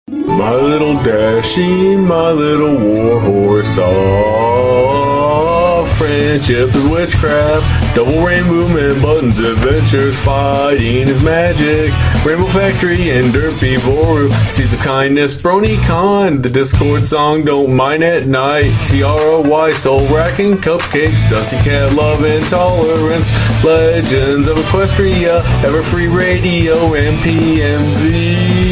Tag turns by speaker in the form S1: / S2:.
S1: My little Dashie, my little warhorse, ah, friendship is witchcraft, double rainbow man, buttons, adventures, fighting is magic, Rainbow Factory and Derpy Boru, seeds of kindness, BronyCon, the Discord song, don't mind at night, TROY, soul racking, cupcakes, Dusty Cat, love and tolerance, legends of Equestria, Everfree Radio, and PMV.